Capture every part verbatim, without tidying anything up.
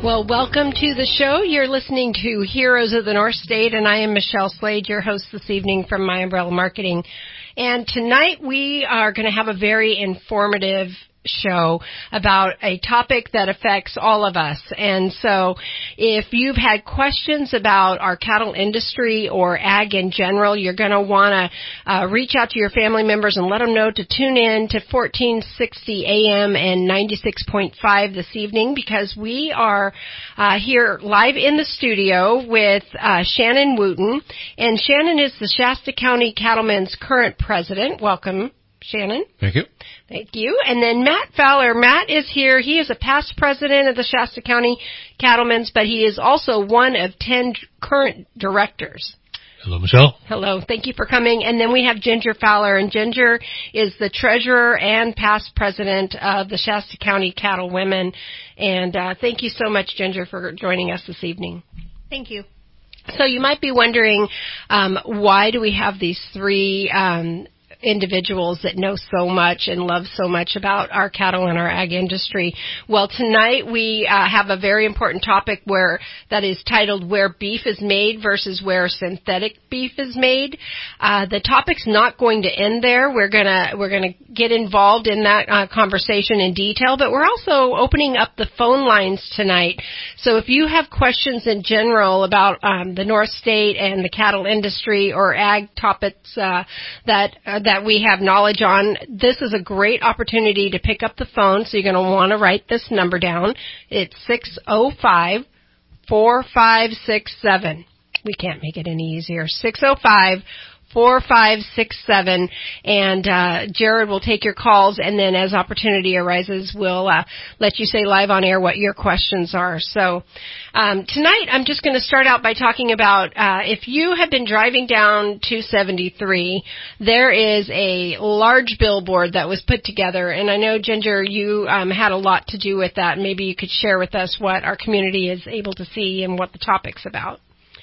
Well, welcome to the show. You're listening to Heroes of the North State, and I am Michelle Slade, your host this evening from My Umbrella Marketing. And tonight we are going to have a very informative show about a topic that affects all of us. And so if you've had questions about our cattle industry or ag in general, you're going to want to uh, reach out to your family members and let them know to tune in to fourteen sixty A M and ninety-six point five this evening, because we are uh, here live in the studio with uh, Shannon Wooten. And Shannon is the Shasta County Cattlemen's current president. Welcome, Shannon. Thank you. Thank you. And then Matt Fowler. Matt is here. He is a past president of the Shasta County Cattlemen's, but he is also one of ten current directors. Hello, Michelle. Hello. Thank you for coming. And then we have Ginger Fowler, and Ginger is the treasurer and past president of the Shasta County Cattle Women. And uh, thank you so much, Ginger, for joining us this evening. Thank you. So you might be wondering, um, why do we have these three um individuals that know so much and love so much about our cattle and our ag industry? Well, tonight we uh, have a very important topic where that is titled Where Beef is Made versus Where Synthetic Beef is Made. Uh, the topic's not going to end there. We're gonna we're gonna get involved in that uh, conversation in detail, but we're also opening up the phone lines tonight. So if you have questions in general about um, the North State and the cattle industry or ag topics uh, that uh, that we have knowledge on, this is a great opportunity to pick up the phone, so you're going to want to write this number down. It's six oh five, four five six seven. We can't make it any easier. six oh five, four five six seven, and uh, Jared will take your calls, and then as opportunity arises, we'll uh, let you say live on air what your questions are. So um, tonight I'm just going to start out by talking about uh, if you have been driving down two seventy-three, there is a large billboard that was put together, and I know, Ginger, you um, had a lot to do with that. Maybe you could share with us what our community is able to see and what the topic's about.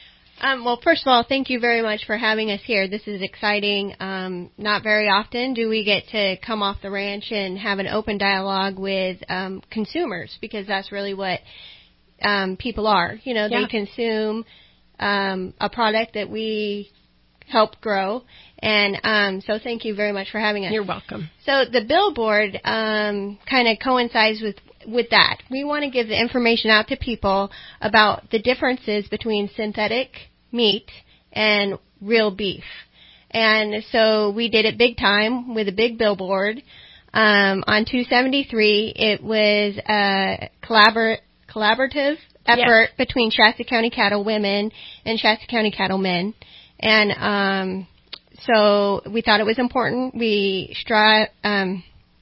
Um, well, first of all, thank you very much for having us here. This is exciting. Um, not very often do we get to come off the ranch and have an open dialogue with um, consumers, because that's really what um, people are. You know, yeah. They consume um, a product that we help grow. And um, so thank you very much for having us. You're welcome. So the billboard um, kind of coincides with with that. We want to give the information out to people about the differences between synthetic meat and real beef. And so we did it big time with a big billboard. Um, on two seventy-three, it was a collabor- collaborative effort yes. between Shasta County Cattle Women and Shasta County Cattle Men. And um, so we thought it was important. We stri- um,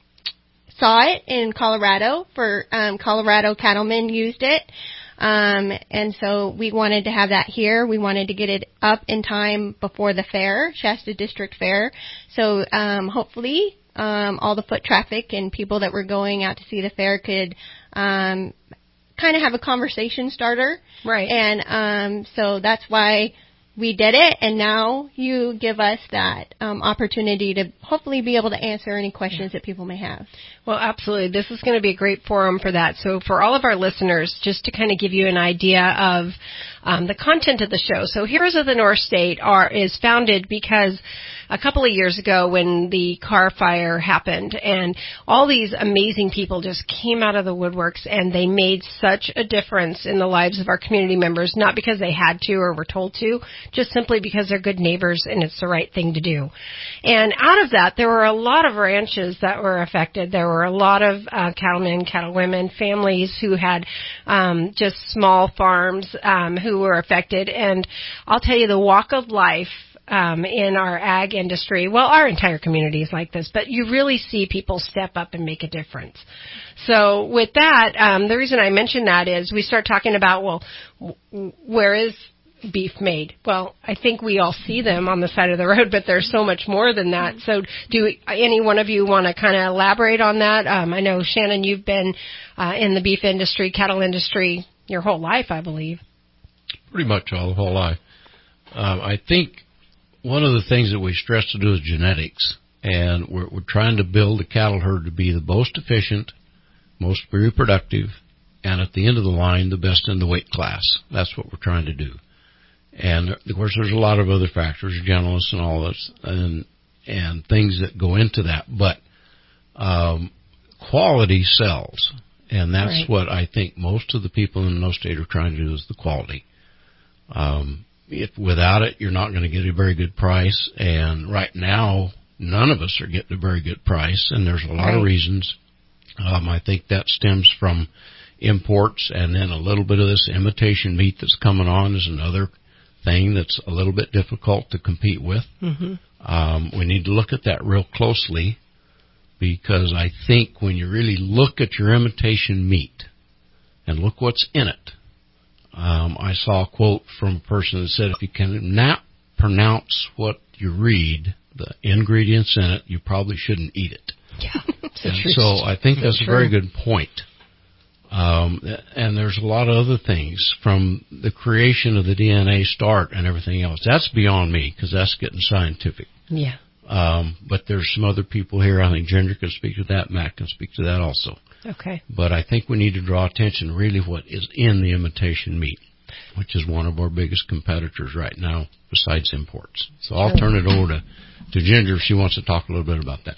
saw it in Colorado for um, Colorado cattlemen used it. Um, and so we wanted to have that here. We wanted to get it up in time before the fair, Shasta District Fair. So um, hopefully um, all the foot traffic and people that were going out to see the fair could um, kind of have a conversation starter. Right. And um, so that's why we did it, and now you give us that um, opportunity to hopefully be able to answer any questions yeah. that people may have. Well, absolutely. This is going to be a great forum for that. So for all of our listeners, just to kind of give you an idea of um, the content of the show. So Heroes of the North State are is founded because a couple of years ago when the Carr fire happened, and all these amazing people just came out of the woodworks, and they made such a difference in the lives of our community members, not because they had to or were told to, just simply because they're good neighbors and it's the right thing to do. And out of that, there were a lot of ranches that were affected. There were a lot of uh, cattlemen, cattlewomen, families who had um, just small farms um, who were affected. And I'll tell you, the walk of life Um, in our ag industry, well, our entire community is like this, but you really see people step up and make a difference. So with that, um, the reason I mention that is we start talking about, well, w- where is beef made? Well, I think we all see them on the side of the road, but there's so much more than that. So do any one of you want to kind of elaborate on that? Um, I know, Shannon, you've been uh, in the beef industry, cattle industry your whole life, I believe. Pretty much all the whole life. Um, I think one of the things that we stress to do is genetics, and we're, we're trying to build a cattle herd to be the most efficient, most reproductive, and at the end of the line, the best in the weight class. That's what we're trying to do. And of course, there's a lot of other factors, gentleness and all this, and and things that go into that. But um, quality sells, and that's right. what I think most of the people in No State are trying to do is the quality. Um, if without it, you're not going to get a very good price. And right now, none of us are getting a very good price, and there's a lot right. of reasons. Um, I think that stems from imports, and then a little bit of this imitation meat that's coming on is another thing that's a little bit difficult to compete with. Mm-hmm. Um, we need to look at that real closely, because I think when you really look at your imitation meat and look what's in it, um, I saw a quote from a person that said, if you can not pronounce what you read, the ingredients in it, you probably shouldn't eat it. Yeah. And so I think that's a very good point. Um, and there's a lot of other things from the creation of the D N A start and everything else. That's beyond me, because that's getting scientific. Yeah. Um, but there's some other people here. I think Ginger can speak to that. Matt can speak to that also. Okay. But I think we need to draw attention to really what is in the imitation meat, which is one of our biggest competitors right now besides imports. So I'll turn it over to, to Ginger if she wants to talk a little bit about that.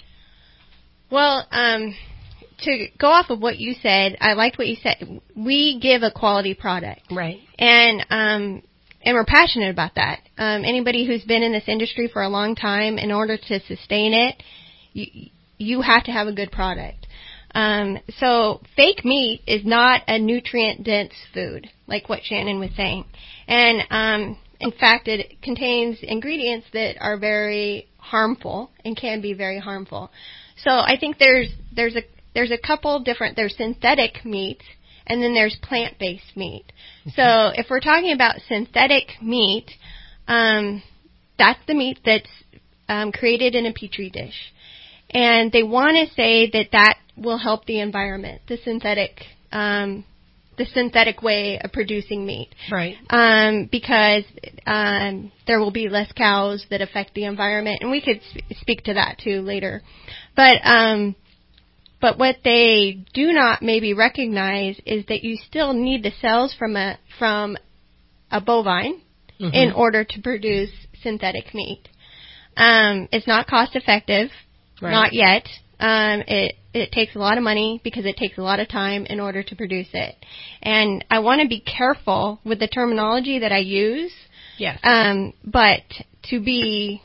Well, um, to go off of what you said, I liked what you said. We give a quality product. Right. And, um, and we're passionate about that. Um, anybody who's been in this industry for a long time, in order to sustain it, you, you have to have a good product. Um, so fake meat is not a nutrient-dense food, like what Shannon was saying. And, um, in fact, it contains ingredients that are very harmful and can be very harmful. So I think there's there's a there's a couple different, there's synthetic meat, and then there's plant-based meat. Okay. So if we're talking about synthetic meat, um, that's the meat that's um, created in a petri dish. And they want to say that that will help the environment, the synthetic um, the synthetic way of producing meat. Right. Um, because um, there will be less cows that affect the environment, and we could sp- speak to that too later. But um, but what they do not maybe recognize is that you still need the cells from a from a bovine mm-hmm. in order to produce synthetic meat. Um, it's not cost effective, right. Not yet. Um, it it takes a lot of money because it takes a lot of time in order to produce it. And I want to be careful with the terminology that I use. Yes. Um, but to be,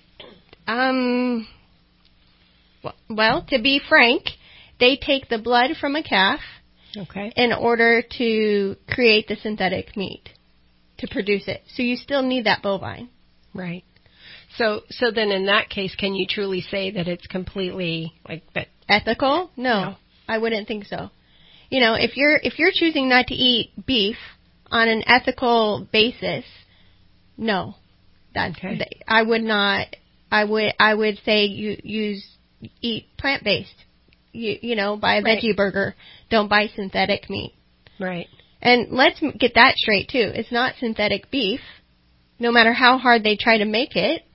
um, well, to be frank, they take the blood from a calf. Okay. In order to create the synthetic meat, to produce it. So you still need that bovine. Right. So, so then in that case, can you truly say that it's completely like that? Ethical? No, no, I wouldn't think so. You know, if you're if you're choosing not to eat beef on an ethical basis, no, that's okay. I would not. I would I would say you use eat plant based. You you know, buy a right. veggie burger. Don't buy synthetic meat. Right. And let's get that straight too. It's not synthetic beef, no matter how hard they try to make it.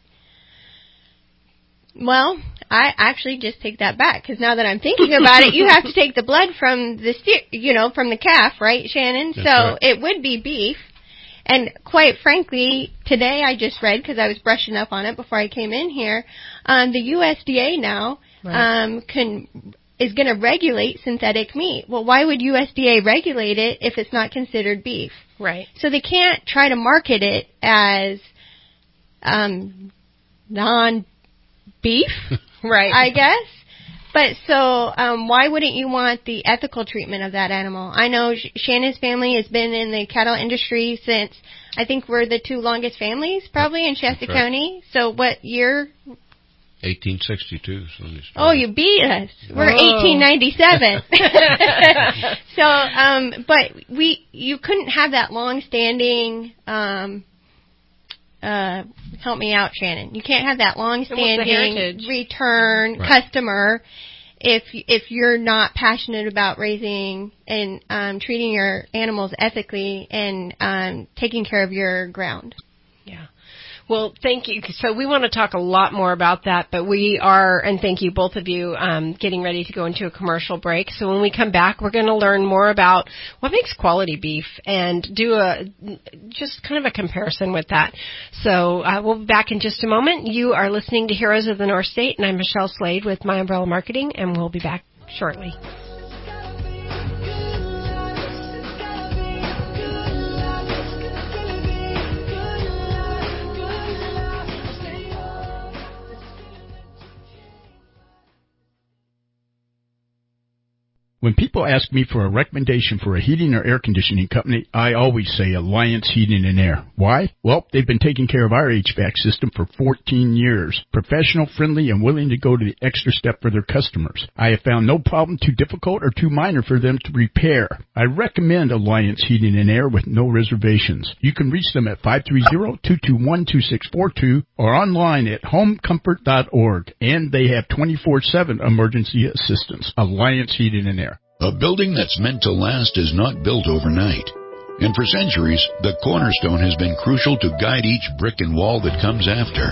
Well, I actually just take that back, because now that I'm thinking about it, you have to take the blood from the steer, you know, from the calf, right, Shannon? That's so right. It would be beef. And quite frankly, today I just read, because I was brushing up on it before I came in here, um, the U S D A now right. um, can is going to regulate synthetic meat. Well, why would U S D A regulate it if it's not considered beef? Right. So they can't try to market it as um, non beef, right? I guess. But so, um, why wouldn't you want the ethical treatment of that animal? I know Sh- Shannon's family has been in the cattle industry since, I think we're the two longest families probably in Shasta That's County. Right. So what year? eighteen sixty-two. Oh, you beat us. We're oh. eighteen ninety-seven. So, um, but we, you couldn't have that long-standing, um, Uh, help me out, Shannon. You can't have that long-standing return right. customer if if you're not passionate about raising and um, treating your animals ethically and um, taking care of your ground. Yeah. Well, thank you. So we want to talk a lot more about that, but we are, and thank you both of you, um, getting ready to go into a commercial break. So when we come back, we're going to learn more about what makes quality beef and do a just kind of a comparison with that. So uh, we'll be back in just a moment. You are listening to Heroes of the North State, and I'm Michelle Slade with My Umbrella Marketing, and we'll be back shortly. When people ask me for a recommendation for a heating or air conditioning company, I always say Alliance Heating and Air. Why? Well, they've been taking care of our H V A C system for fourteen years. Professional, friendly, and willing to go to the extra step for their customers. I have found no problem too difficult or too minor for them to repair. I recommend Alliance Heating and Air with no reservations. You can reach them at five three zero, two two one, two six four two or online at home comfort dot org. And they have twenty-four seven emergency assistance. Alliance Heating and Air. A building that's meant to last is not built overnight. And for centuries, the cornerstone has been crucial to guide each brick and wall that comes after.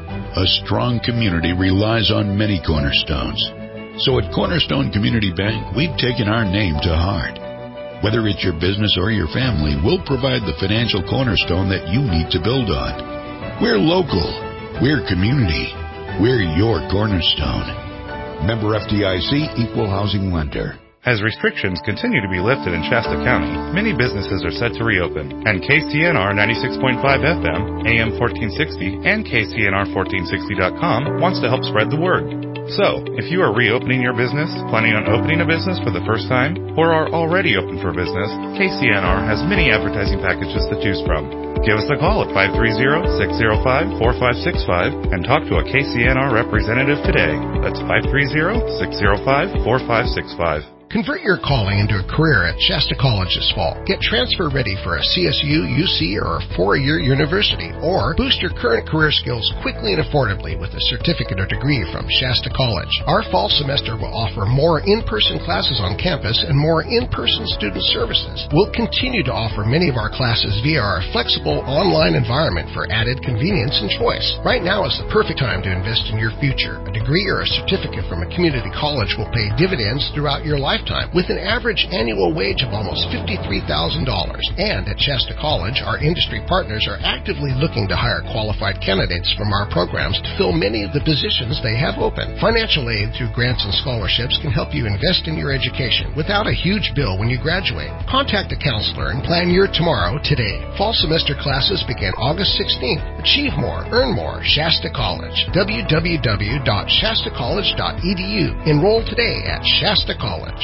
A strong community relies on many cornerstones. So at Cornerstone Community Bank, we've taken our name to heart. Whether it's your business or your family, we'll provide the financial cornerstone that you need to build on. We're local. We're community. We're your cornerstone. Member F D I C, Equal Housing Lender. As restrictions continue to be lifted in Shasta County, many businesses are set to reopen, and K C N R ninety-six point five F M, A M fourteen sixty, and K C N R fourteen sixty dot com wants to help spread the word. So, if you are reopening your business, planning on opening a business for the first time, or are already open for business, K C N R has many advertising packages to choose from. Give us a call at five three zero, six zero five, four five six five and talk to a K C N R representative today. That's five three zero, six zero five, four five six five. Convert your calling into a career at Shasta College this fall. Get transfer ready for a C S U, U C, or a four-year university, or boost your current career skills quickly and affordably with a certificate or degree from Shasta College. Our fall semester will offer more in-person classes on campus and more in-person student services. We'll continue to offer many of our classes via our flexible online environment for added convenience and choice. Right now is the perfect time to invest in your future. A degree or a certificate from a community college will pay dividends throughout your life. Lifetime, with an average annual wage of almost fifty-three thousand dollars. And at Shasta College, our industry partners are actively looking to hire qualified candidates from our programs to fill many of the positions they have open. Financial aid through grants and scholarships can help you invest in your education without a huge bill when you graduate. Contact a counselor and plan your tomorrow today. Fall semester classes begin August sixteenth. Achieve more, earn more. Shasta College. w w w dot shasta college dot e d u. Enroll today at Shasta College.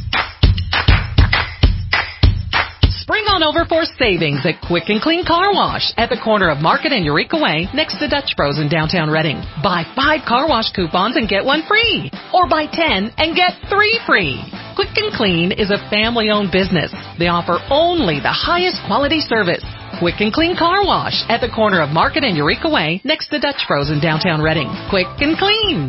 Spring on over for savings at Quick and Clean Car Wash at the corner of Market and Eureka Way next to Dutch Bros in downtown Reading. Buy five car wash coupons and get one free. Or buy ten and get three free. Quick and Clean is a family-owned business. They offer only the highest quality service. Quick and Clean Car Wash at the corner of Market and Eureka Way next to Dutch Bros in downtown Reading. Quick and Clean.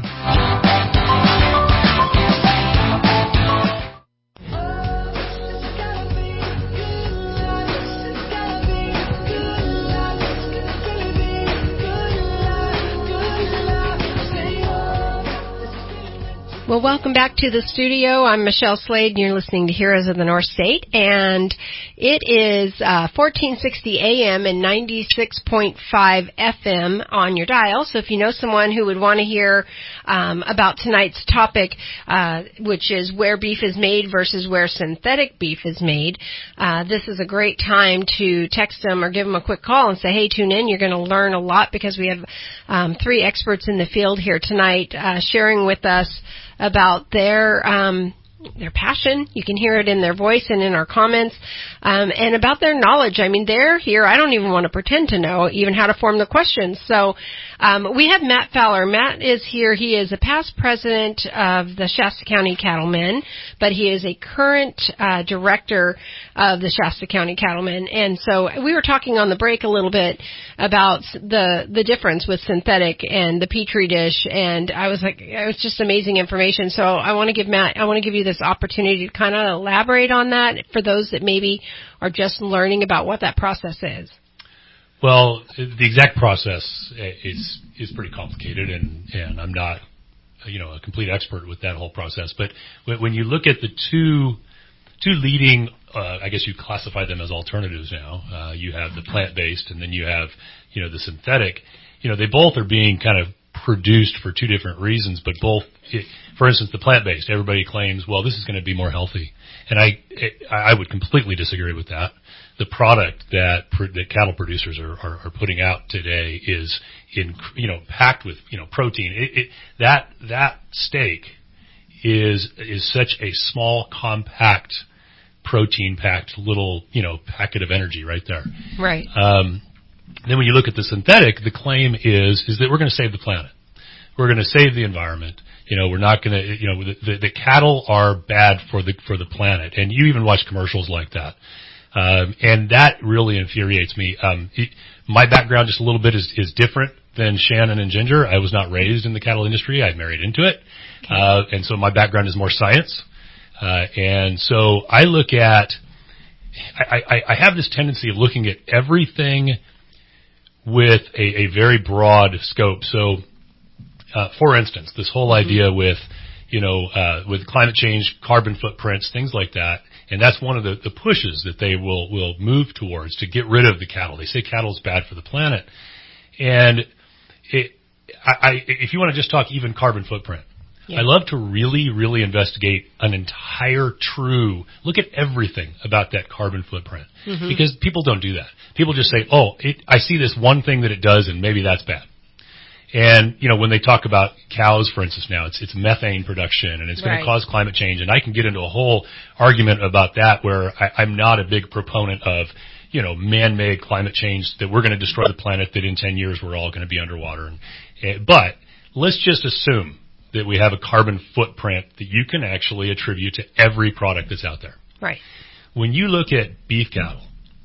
Well, welcome back to the studio. I'm Michelle Slade, and you're listening to Heroes of the North State. And it is uh, fourteen sixty A M and ninety-six point five F M on your dial. So if you know someone who would want to hear um, about tonight's topic, uh, which is where beef is made versus where synthetic beef is made, uh, this is a great time to text them or give them a quick call and say, hey, tune in. You're going to learn a lot because we have um, three experts in the field here tonight uh, sharing with us about their um, their passion. You can hear it in their voice and in our comments, um, and about their knowledge. I mean, they're here. I don't even want to pretend to know even how to form the questions. So um, we have Matt Fowler. Matt is here. He is a past president of the Shasta County Cattlemen, but he is a current uh, director of the Shasta County Cattlemen. And so we were talking on the break a little bit about the the difference with synthetic and the Petri dish, and I was like, it was just amazing information. So I want to give Matt, I want to give you this opportunity to kind of elaborate on that for those that maybe are just learning about what that process is. Well, the exact process is is pretty complicated, and, and I'm not, you know, a complete expert with that whole process. But when you look at the two two leading, uh, I guess you classify them as alternatives now. Uh, you have the plant-based, and then you have, you know, the synthetic. You know, they both are being kind of produced for two different reasons, but both, it, for instance, the plant-based, everybody claims, well, this is going to be more healthy. And I, it, I would completely disagree with that. The product that, that cattle producers are, are, are putting out today is in, you know, packed with, you know, protein. It, it, that, that steak is, is such a small, compact, protein-packed little, you know, packet of energy right there. Right. Um, then when you look at the synthetic, the claim is, is that we're going to save the planet. We're going to save the environment. You know, we're not going to, you know, the, the, the cattle are bad for the, for the planet. And you even watch commercials like that. Um, and that really infuriates me. Um, it, my background just a little bit is, is different than Shannon and Ginger. I was not raised in the cattle industry. I married into it. Okay. Uh, and so my background is more science. Uh, and so I look at, I, I, I have this tendency of looking at everything with a, a very broad scope. So, uh, for instance, this whole mm-hmm. idea with, you know, uh, with climate change, carbon footprints, things like that. And that's one of the, the pushes that they will, will move towards to get rid of the cattle. They say cattle is bad for the planet. And it, I, I, if you want to just talk even carbon footprint, yeah. I love to really, really investigate an entire true, look at everything about that carbon footprint. Mm-hmm. Because people don't do that. People just say, oh, it, I see this one thing that it does and maybe that's bad. And, you know, when they talk about cows, for instance, now it's, it's methane production and it's going right. to cause climate change. And I can get into a whole argument about that where I, I'm not a big proponent of, you know, man-made climate change that we're going to destroy the planet, that in ten years we're all going to be underwater. And, uh, but let's just assume that we have a carbon footprint that you can actually attribute to every product that's out there. Right. When you look at beef cattle,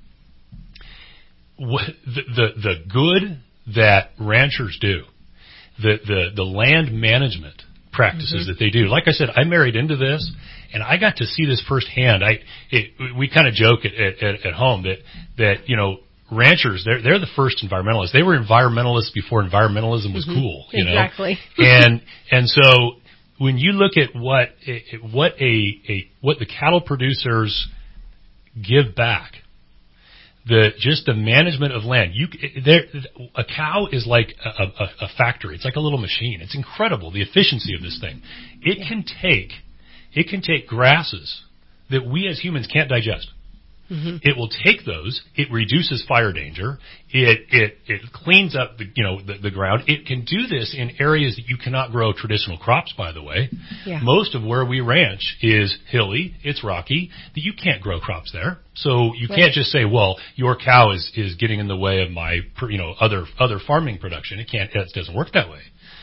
what, the, the, the good that ranchers do, the, the, the land management practices mm-hmm. that they do. Like I said, I married into this and I got to see this firsthand. I, it, we kind of joke at, at, at home that, that, you know, ranchers, they're, they're the first environmentalists. They were environmentalists before environmentalism was mm-hmm. cool, you know? Exactly. and, and so when you look at what, what a, a, what the cattle producers give back, the just the management of land. You there, a cow is like a, a, a factory. It's like a little machine. It's incredible the efficiency of this thing. It yeah. can take it can take grasses that we as humans can't digest. Mm-hmm. It will take those. It reduces fire danger. It it it cleans up the you know the, the ground. It can do this in areas that you cannot grow traditional crops. By the way, yeah. most of where we ranch is hilly. It's rocky. That you can't grow crops there. So you right. can't just say, well, your cow is is getting in the way of my you know other other farming production. It can't. It doesn't work that way.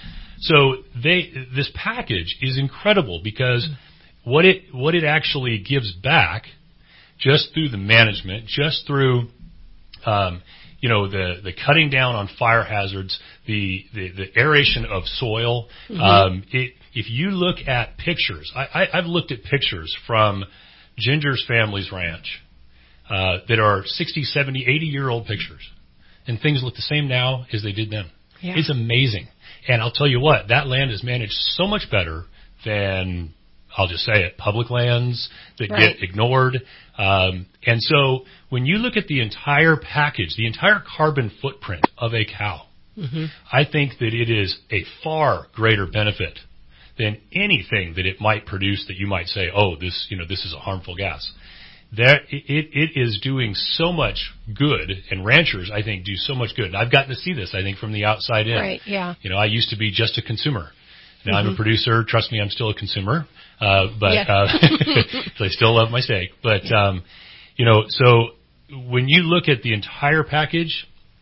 So they this package is incredible because what it what it actually gives back, just through the management, just through, um, you know, the, the cutting down on fire hazards, the, the, the aeration of soil. Mm-hmm. Um, it, if you look at pictures, I, I, I've looked at pictures from Ginger's family's ranch, uh, that are sixty, seventy, eighty year old pictures, and things look the same now as they did then. Yeah. It's amazing. And I'll tell you what, that land is managed so much better than, I'll just say it, public lands that right. get ignored. Um, and so when you look at the entire package, the entire carbon footprint of a cow, mm-hmm. I think that it is a far greater benefit than anything that it might produce that you might say, oh, this, you know, this is a harmful gas. That it, it is doing so much good, and ranchers, I think, do so much good. And I've gotten to see this, I think, from the outside in. Right, yeah. You know, I used to be just a consumer. Now mm-hmm. I'm a producer. Trust me, I'm still a consumer. Uh, but, yeah. uh, I still love my steak. But, yeah. um, you know, so when you look at the entire package,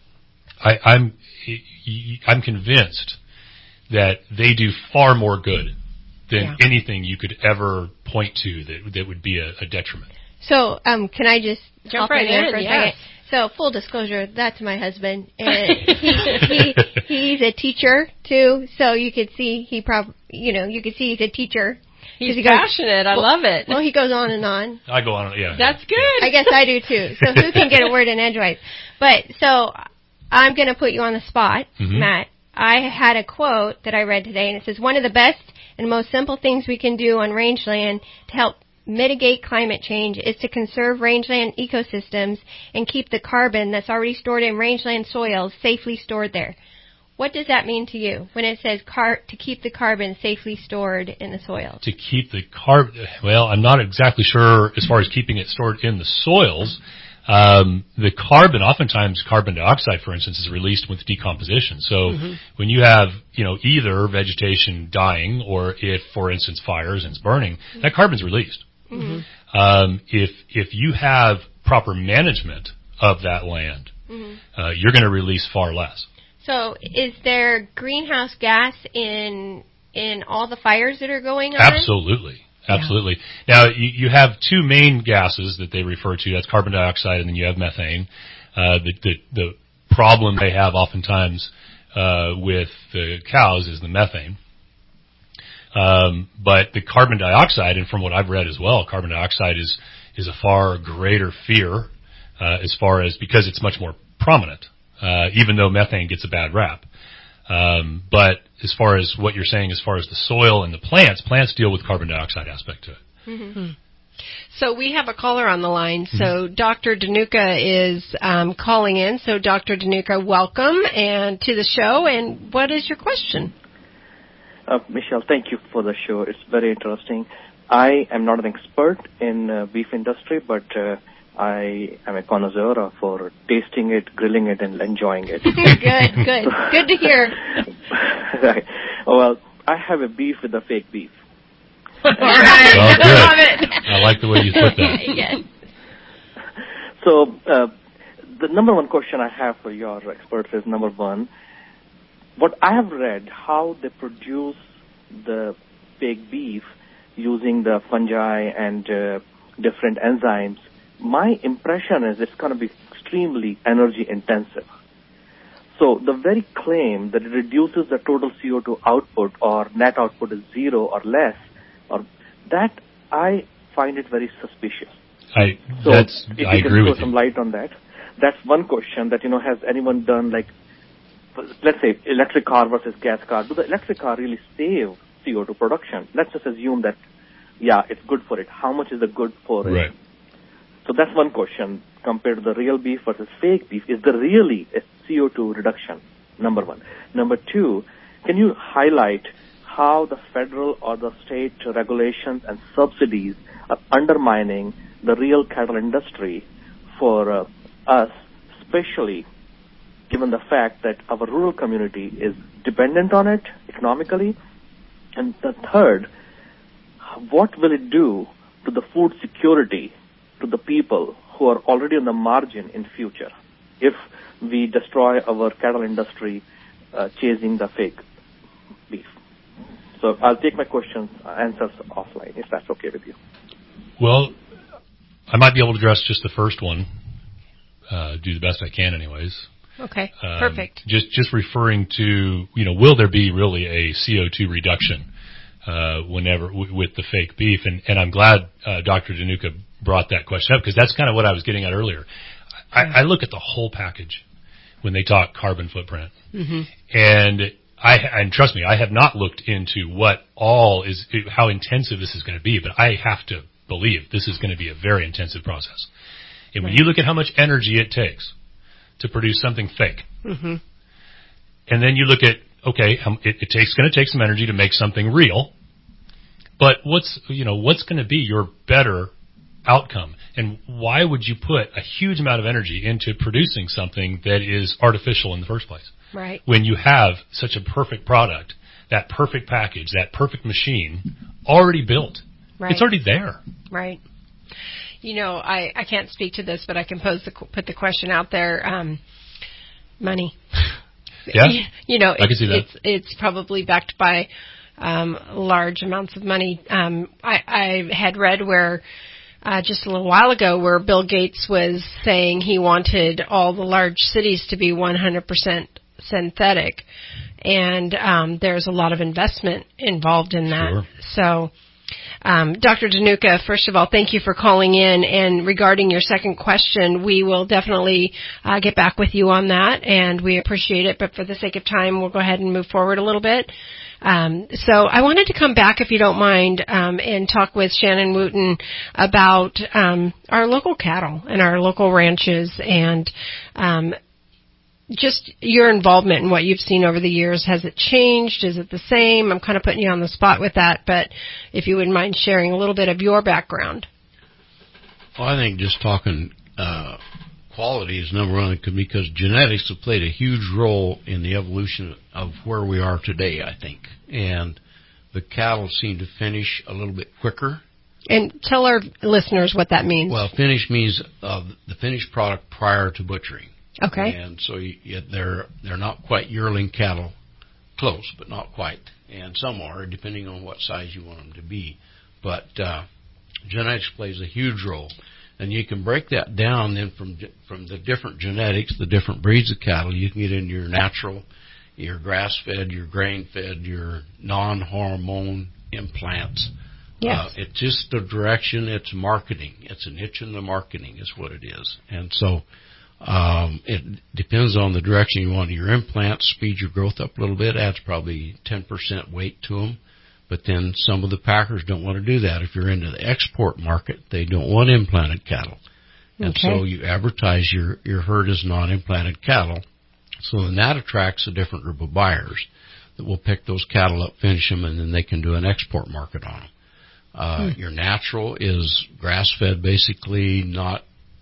I, I'm, I'm convinced that they do far more good than yeah. anything you could ever point to that, that would be a, a detriment. So, um, can I just jump right in for a yes. second? So, full disclosure, that's my husband, and he, he he's a teacher too. So you could see he prob, you know, you could see he's a teacher. He's he passionate. Goes, I well, love it. Well, he goes on and on. I go on, yeah. That's good. I guess I do too. So who can get a word in edgewise? But so I'm going to put you on the spot, Mhm. Matt. I had a quote that I read today, and it says, one of the best and most simple things we can do on rangeland to help mitigate climate change is to conserve rangeland ecosystems and keep the carbon that's already stored in rangeland soils safely stored there. What does that mean to you when it says car- to keep the carbon safely stored in the soil? To keep the carbon, well, I'm not exactly sure as far as keeping it stored in the soils. Um, the carbon, oftentimes carbon dioxide, for instance, is released with decomposition. So mm-hmm. when you have, you know, either vegetation dying or if, for instance, fires and it's burning, mm-hmm. that carbon's released. Mm-hmm. Um, if, if you have proper management of that land, mm-hmm. uh, you're going to release far less. So is there greenhouse gas in, in all the fires that are going on? Absolutely. Absolutely. Yeah. Now, you, you have two main gases that they refer to. That's carbon dioxide, and then you have methane. Uh, the, the, the problem they have oftentimes uh, with the cows is the methane. Um, but the carbon dioxide, and from what I've read as well, carbon dioxide is is a far greater fear uh, as far as because it's much more prominent, uh, even though methane gets a bad rap. Um, but as far as what you're saying, as far as the soil and the plants, plants deal with carbon dioxide aspect to it. Mm-hmm. So we have a caller on the line. So mm-hmm. Doctor Dhanuka is um, calling in. So Doctor Dhanuka, welcome and to the show. And what is your question? Uh, Michelle, thank you for the show. It's very interesting. I am not an expert in uh, beef industry, but uh, I am a connoisseur for tasting it, grilling it, and enjoying it. good, good. Good to hear. Right. Well, I have a beef with a fake beef. All right. Well, good. I love it. I like the way you put that. Yes. So, uh, the number one question I have for your experts is, number one, what I have read, how they produce the fake beef using the fungi and uh, different enzymes, my impression is it's going to be extremely energy intensive. So the very claim that it reduces the total C O two output or net output is zero or less, or that I find it very suspicious. I so that's if I you can agree throw with some you. light on that. That's one question that, you know, has anyone done, like, let's say electric car versus gas car. Do the electric car really save C O two production? Let's just assume that, yeah, it's good for it. How much is the good for it? Right. So that's one question compared to the real beef versus fake beef. Is there really a C O two reduction? Number one. Number two, can you highlight how the federal or the state regulations and subsidies are undermining the real cattle industry for uh, us, especially given the fact that our rural community is dependent on it economically? And the third, what will it do to the food security to the people who are already on the margin in future if we destroy our cattle industry uh, chasing the fake beef? So I'll take my questions, uh, answers offline, if that's okay with you. Well, I might be able to address just the first one, uh, do the best I can anyways. Okay, um, perfect. Just just referring to, you know, will there be really a C O two reduction uh, whenever w- with the fake beef? And, and I'm glad uh, Doctor Dhanuka brought that question up because that's kind of what I was getting at earlier. I, I look at the whole package when they talk carbon footprint, mm-hmm. and I and trust me, I have not looked into what all is how intensive this is going to be, but I have to believe this is going to be a very intensive process. And when right. you look at how much energy it takes to produce something fake, mm-hmm. and then you look at okay, it, it takes going to take some energy to make something real, but what's you know what's going to be your better outcome, and why would you put a huge amount of energy into producing something that is artificial in the first place? Right. When you have such a perfect product, that perfect package, that perfect machine already built. Right. It's already there. Right. You know, I, I can't speak to this, but I can pose the, put the question out there. Um, money. Yeah. You know, I can see that. It's, it's probably backed by um, large amounts of money. Um, I, I had read where uh, just a little while ago where Bill Gates was saying he wanted all the large cities to be one hundred percent synthetic, and um, there's a lot of investment involved in that. Sure. So Um, Doctor Danuka, first of all, thank you for calling in. And regarding your second question, we will definitely uh, get back with you on that, and we appreciate it. But for the sake of time, we'll go ahead and move forward a little bit. Um, so I wanted to come back, if you don't mind, um, and talk with Shannon Wooten about um, our local cattle and our local ranches and um, just your involvement in what you've seen over the years. Has it changed? Is it the same? I'm kind of putting you on the spot with that, but if you wouldn't mind sharing a little bit of your background. Well, I think just talking uh, quality is number one, because genetics have played a huge role in the evolution of where we are today, I think. And the cattle seem to finish a little bit quicker. And tell our listeners what that means. Well, finish means uh, the finished product prior to butchering. Okay. And so you, you, they're they're not quite yearling cattle, close, but not quite. And some are, depending on what size you want them to be. But uh, genetics plays a huge role. And you can break that down then from from the different genetics, the different breeds of cattle. You can get into your natural, your grass-fed, your grain-fed, your non-hormone implants. Yes. Uh, it's just the direction. It's marketing. It's a niche in the marketing is what it is. And so um, it depends on the direction you want your implants. Speed your growth up a little bit. Adds probably ten percent weight to them. But then some of the packers don't want to do that. If you're into the export market, they don't want implanted cattle. And okay. so you advertise your, your herd as non-implanted cattle. So then that attracts a different group of buyers that will pick those cattle up, finish them, and then they can do an export market on them. Uh, hmm. Your natural is grass-fed, basically. Not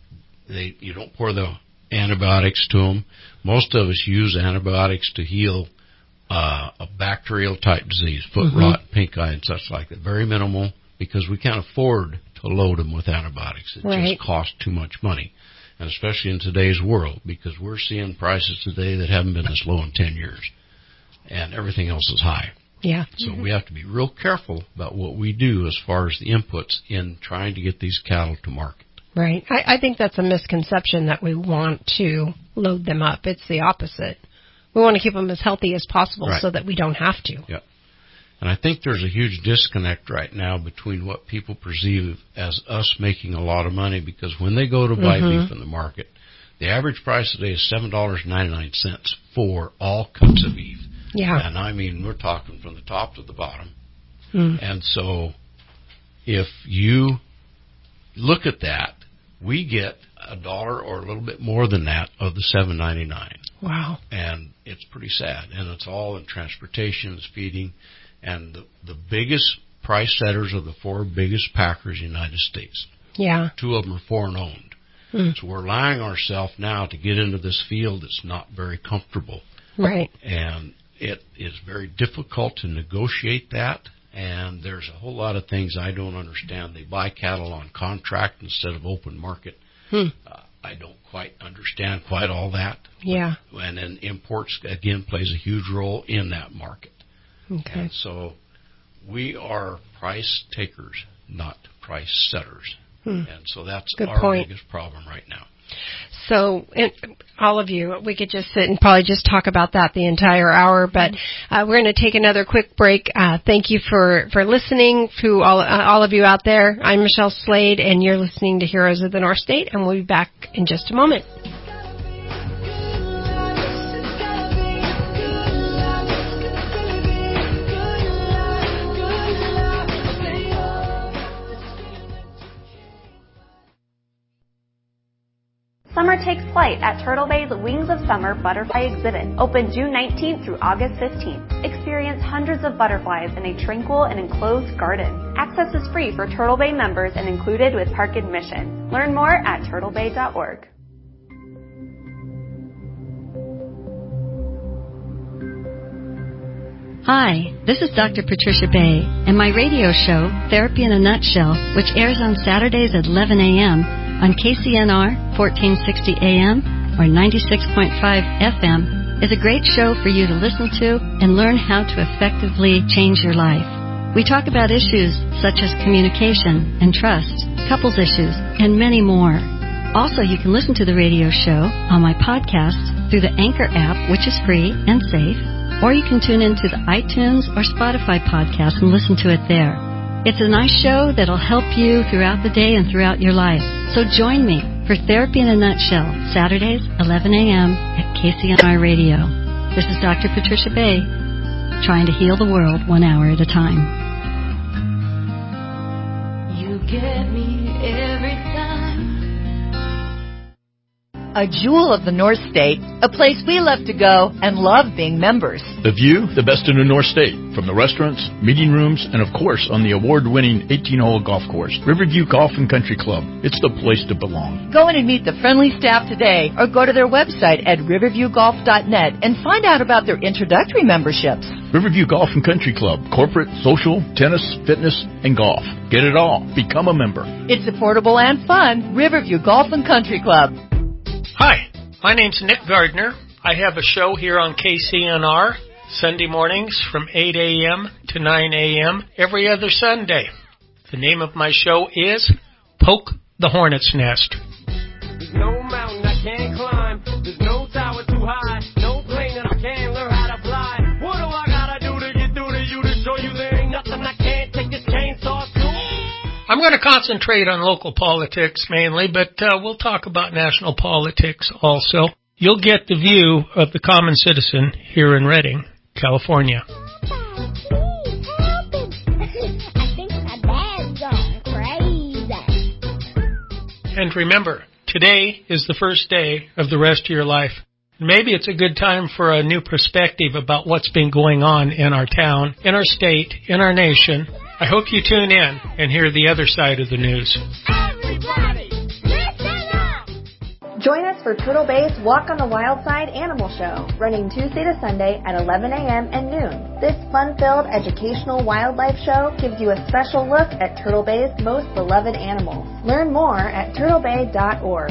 they. You don't pour the antibiotics to them. Most of us use antibiotics to heal Uh, a bacterial-type disease, foot mm-hmm. rot, pink eye, and such like that. Very minimal, because we can't afford to load them with antibiotics. It right. just costs too much money, and especially in today's world, because we're seeing prices today that haven't been this low in ten years, and everything else is high. Yeah. So mm-hmm. we have to be real careful about what we do as far as the inputs in trying to get these cattle to market. Right. I, I think that's a misconception that we want to load them up. It's the opposite. We want to keep them as healthy as possible right. so that we don't have to. Yeah. And I think there's a huge disconnect right now between what people perceive as us making a lot of money, because when they go to buy mm-hmm. beef in the market, the average price today is seven dollars and ninety-nine cents for all cuts of beef. Yeah. And I mean, we're talking from the top to the bottom. Mm. And so if you look at that, we get a dollar or a little bit more than that of the seven ninety-nine. Wow. And it's pretty sad. And it's all in transportation, it's feeding. And the, the biggest price setters are the four biggest packers in the United States. Yeah. Two of them are foreign owned. Mm. So we're allowing ourselves now to get into this field that's not very comfortable. Right. And it is very difficult to negotiate that. And there's a whole lot of things I don't understand. They buy cattle on contract instead of open market. Hmm. Uh, I don't quite understand quite all that. Yeah. But, and then imports, again, plays a huge role in that market. Okay. And so we are price takers, not price setters. Hmm. And so that's Good our point. biggest problem right now. So, and all of you, we could just sit and probably just talk about that the entire hour, but uh, we're going to take another quick break. Uh, thank you for, for listening to all, uh, all of you out there. I'm Michelle Slade, and you're listening to Heroes of the North State, and we'll be back in just a moment. Summer takes flight at Turtle Bay's Wings of Summer Butterfly Exhibit, open June nineteenth through August fifteenth. Experience hundreds of butterflies in a tranquil and enclosed garden. Access is free for Turtle Bay members and included with park admission. Learn more at turtle bay dot org. Hi, this is Doctor Patricia Bay, and my radio show, Therapy in a Nutshell, which airs on Saturdays at eleven a.m., on K C N R fourteen sixty A M or ninety-six point five F M, is a great show for you to listen to and learn how to effectively change your life. We talk about issues such as communication and trust, couples issues, and many more. Also, you can listen to the radio show on my podcast through the Anchor app, which is free and safe, or you can tune into the iTunes or Spotify podcast and listen to it there. It's a nice show that'll help you throughout the day and throughout your life. So join me for Therapy in a Nutshell, Saturdays, eleven a.m. at K C N R Radio. This is Doctor Patricia Bay, trying to heal the world one hour at a time. You get me every time. A jewel of the North State, a place we love to go and love being members. The view, the best in the North State, from the restaurants, meeting rooms, and of course on the award-winning eighteen-hole golf course, Riverview Golf and Country Club. It's the place to belong. Go in and meet the friendly staff today or go to their website at riverview golf dot net and find out about their introductory memberships. Riverview Golf and Country Club, corporate, social, tennis, fitness, and golf. Get it all. Become a member. It's affordable and fun. Riverview Golf and Country Club. Hi, my name's Nick Gardner. I have a show here on K C N R, Sunday mornings from eight a.m. to nine a.m. every other Sunday. The name of my show is Poke the Hornet's Nest. There's no mountain I can't climb. There's no tower too high. No plane that I can't learn how to fly. What do I gotta do to get through to you to show you there ain't nothing I can't take this chainsaw to? I'm going to concentrate on local politics mainly, but uh, we'll talk about national politics also. You'll get the view of the common citizen here in Redding, California. And remember, today is the first day of the rest of your life. Maybe it's a good time for a new perspective about what's been going on in our town, in our state, in our nation. I hope you tune in and hear the other side of the news. Everybody, listen up! Join us for Turtle Bay's Walk on the Wild Side Animal Show, running Tuesday to Sunday at eleven a.m. and noon. This fun-filled educational wildlife show gives you a special look at Turtle Bay's most beloved animals. Learn more at turtle bay dot org.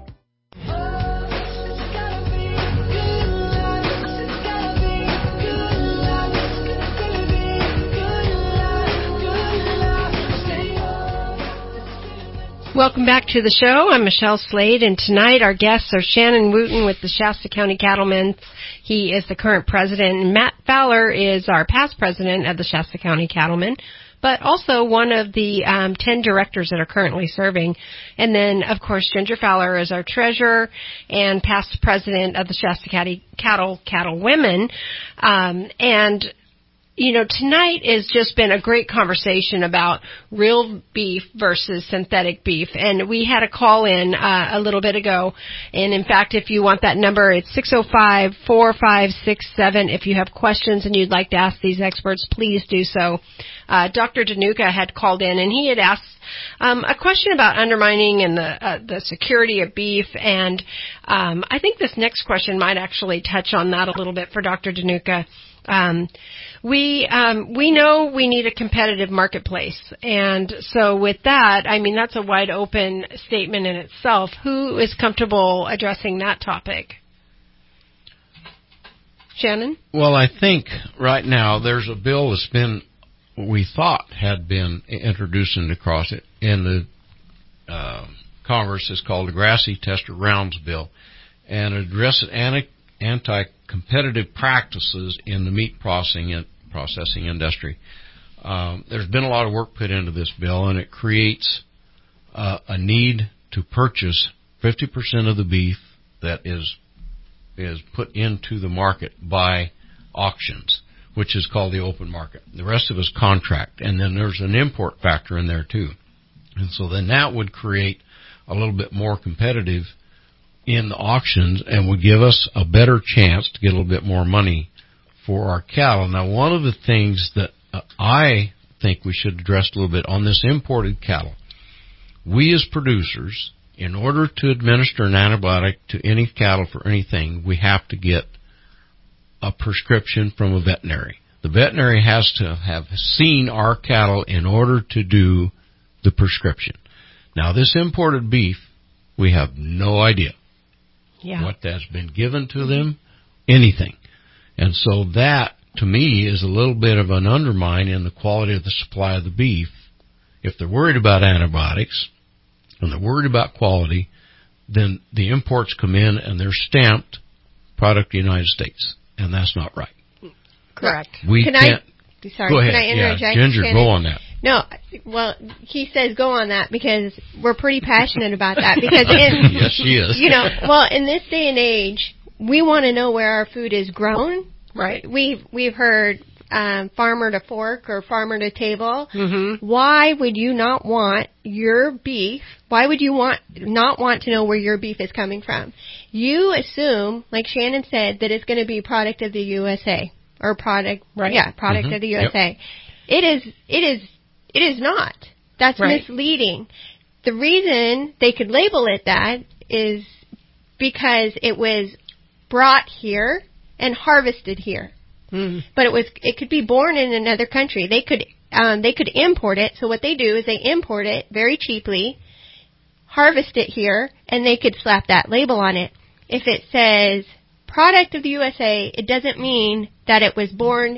Welcome back to the show. I'm Michelle Slade, and tonight our guests are Shannon Wooten with the Shasta County Cattlemen. He is the current president, and Matt Fowler is our past president of the Shasta County Cattlemen, but also one of the um, ten directors that are currently serving. And then, of course, Ginger Fowler is our treasurer and past president of the Shasta County Cattle Cattle Women. Um, and You know, tonight has just been a great conversation about real beef versus synthetic beef. And we had a call in uh, a little bit ago. And, in fact, if you want that number, it's six oh five, four five six seven. If you have questions and you'd like to ask these experts, please do so. Uh, Doctor Danuka had called in, and he had asked um, a question about undermining and the, uh, the security of beef. And um, I think this next question might actually touch on that a little bit for Doctor Danuka. Um, we, um, we know we need a competitive marketplace. And so with that, I mean, that's a wide open statement in itself. Who is comfortable addressing that topic? Shannon? Well, I think right now there's a bill that's been, we thought had been introduced into cross it in the, uh, Congress. It's called the Grassy Tester Rounds Bill, and addresses anti anti-competitive practices in the meat processing processing industry. Um, there's been a lot of work put into this bill, and it creates uh, a need to purchase fifty percent of the beef that is is put into the market by auctions, which is called the open market. The rest of it is contract, and then there's an import factor in there too. And so then that would create a little bit more competitive in the auctions and would give us a better chance to get a little bit more money for our cattle. Now, one of the things that uh, I think we should address a little bit on this imported cattle, we as producers, in order to administer an antibiotic to any cattle for anything, we have to get a prescription from a veterinary. The veterinary has to have seen our cattle in order to do the prescription. Now, this imported beef, we have no idea yeah. what has been given to them, anything. And so that, to me, is a little bit of an undermine in the quality of the supply of the beef. If they're worried about antibiotics and they're worried about quality, then the imports come in and they're stamped product of the United States, and that's not right. Correct. We can can't. I, sorry, go ahead. Can I interject? Yeah, Ginger, Shannon? go on that. No, well, he says go on that because we're pretty passionate about that. Because in, yes, she is. You know, well, in this day and age, we want to know where our food is grown. Right. We've we've heard um, farmer to fork or farmer to table. Mm-hmm. Why would you not want your beef? Why would you want not want to know where your beef is coming from? You assume, like Shannon said, that it's going to be product of the U S A or product, right? Yeah, product Mm-hmm. of the U S A. Yep. It is. It is. It is not. That's right. misleading. The reason they could label it that is because it was brought here and harvested here. Mm. But it was it could be born in another country. They could um, they could import it. So what they do is they import it very cheaply, harvest it here, and they could slap that label on it. If it says product of the U S A, it doesn't mean that it was born,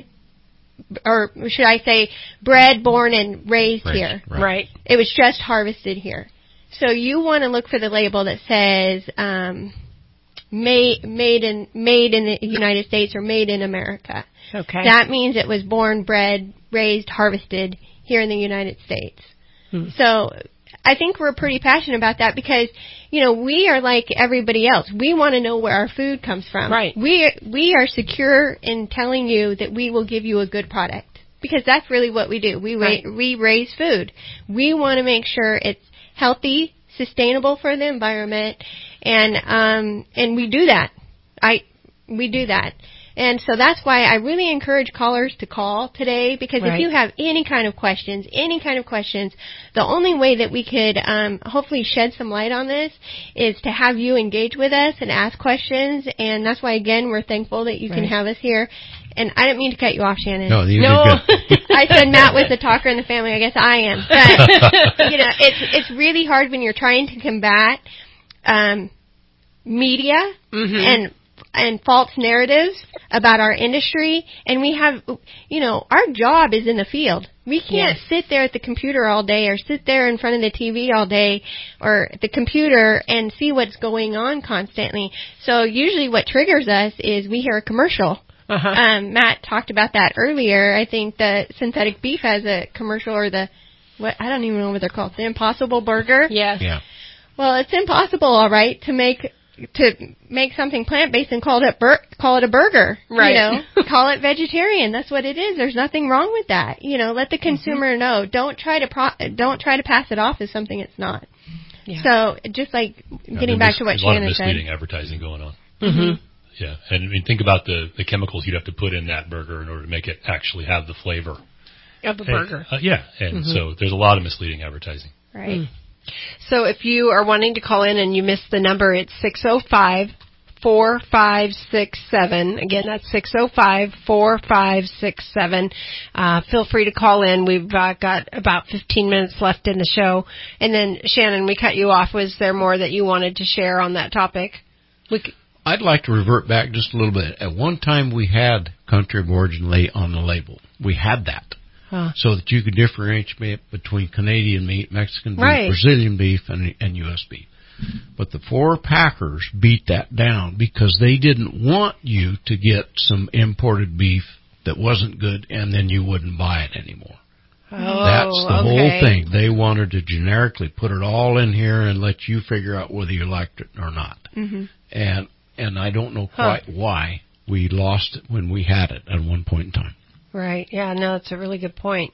or should I say, bred, born, and raised right, here. Right. right. It was just harvested here. So you want to look for the label that says um, made made in made in the United States or made in America. Okay. That means it was born, bred, raised, harvested here in the United States. Hmm. So I think we're pretty passionate about that because, you know, we are like everybody else. We want to know where our food comes from. Right. We we are secure in telling you that we will give you a good product because that's really what we do. We right. ra- we raise food. We want to make sure it's healthy, sustainable for the environment, and um and we do that. I we do that. And so that's why I really encourage callers to call today, because right. if you have any kind of questions, any kind of questions, the only way that we could um, hopefully shed some light on this is to have you engage with us and ask questions. And that's why, again, we're thankful that you right. can have us here. And I didn't mean to cut you off, Shannon. No, you no. did good. I said Matt was the talker in the family. I guess I am. But, you know, it's it's really hard when you're trying to combat um, media mm-hmm. and and false narratives about our industry, and we have, you know, our job is in the field. We can't yes. sit there at the computer all day or sit there in front of the T V all day or the computer and see what's going on constantly. So usually what triggers us is we hear a commercial. Uh-huh. Um, Matt talked about that earlier. I think the synthetic beef has a commercial, or the, what, I don't even know what they're called, the Impossible Burger. Yes. Yeah. Well, it's impossible, all right, to make to make something plant-based and call it bur- call it a burger. Right. You know, call it vegetarian. That's what it is. There's nothing wrong with that. You know, let the consumer mm-hmm. know. Don't try to pro- don't try to pass it off as something it's not. Yeah. So, just like yeah, getting back to what Shannon said. There's a lot of misleading said. advertising going on. Mm-hmm. Yeah, and I mean, think about the, the chemicals you'd have to put in that burger in order to make it actually have the flavor of the and, burger. Uh, yeah, and mm-hmm. so there's a lot of misleading advertising. Right. Mm. So if you are wanting to call in and you missed the number, it's six oh five, four five six seven. Again, that's six oh five, four five six seven. Uh, feel free to call in. We've uh, got about fifteen minutes left in the show. And then, Shannon, we cut you off. Was there more that you wanted to share on that topic? We c- I'd like to revert back just a little bit. At one time, we had country of origin lay on the label. We had that. Huh. So that you could differentiate between Canadian meat, Mexican beef, right. Brazilian beef, and, and U S beef. But the four packers beat that down because they didn't want you to get some imported beef that wasn't good and then you wouldn't buy it anymore. Oh, That's the okay. whole thing. They wanted to generically put it all in here and let you figure out whether you liked it or not. Mm-hmm. And and I don't know quite huh. why we lost it when we had it at one point in time. Right. Yeah, no, that's a really good point.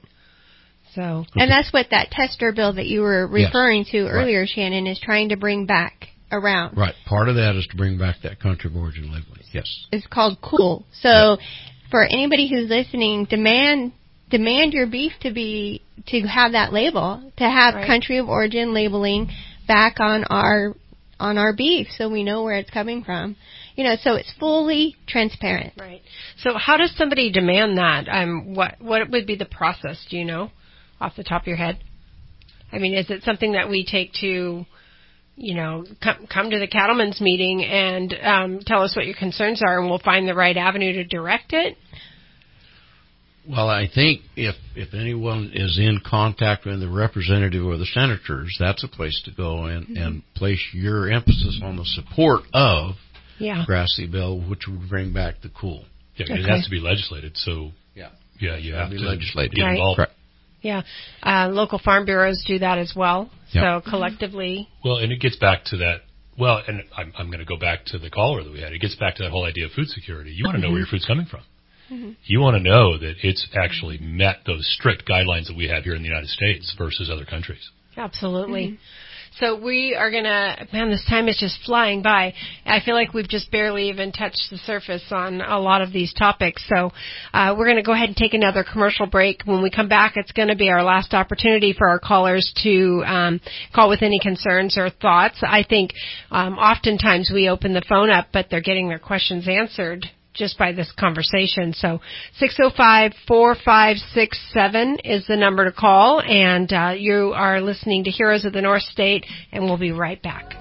So, and that's what that tester bill that you were referring yes. to earlier, right. Shannon, is trying to bring back around. Right. Part of that is to bring back that country of origin labeling. Yes. It's called COOL. So, yeah. for anybody who's listening, demand demand your beef to be to have that label, to have right. country of origin labeling back on our on our beef, so we know where it's coming from. You know, so it's fully transparent. Right. So how does somebody demand that? Um, what what would be the process? Do you know, off the top of your head? I mean, is it something that we take to, you know, come, come to the cattlemen's meeting and um, tell us what your concerns are, and we'll find the right avenue to direct it? Well, I think if if anyone is in contact with the representative or the senators, that's a place to go and, mm-hmm. and place your emphasis on the support of yeah. Grassy bill, which would bring back the COOL. Yeah, okay. it has to be legislated, so yeah, yeah, you have be to legislated. get right. involved. Correct. Yeah. Uh, local farm bureaus do that as well. Yep. So collectively. Well, and it gets back to that. Well, and I'm, I'm going to go back to the caller that we had. It gets back to that whole idea of food security. You want to know where your food's coming from. Mm-hmm. You want to know that it's actually met those strict guidelines that we have here in the United States versus other countries. Absolutely. Mm-hmm. So we are going to, man, this time is just flying by. I feel like we've just barely even touched the surface on a lot of these topics. So uh, we're going to go ahead and take another commercial break. When we come back, it's going to be our last opportunity for our callers to um, call with any concerns or thoughts. I think um, oftentimes we open the phone up, but they're getting their questions answered just by this conversation. So six oh five, four five six seven is the number to call, and uh, you are listening to Heroes of the North State, and we'll be right back.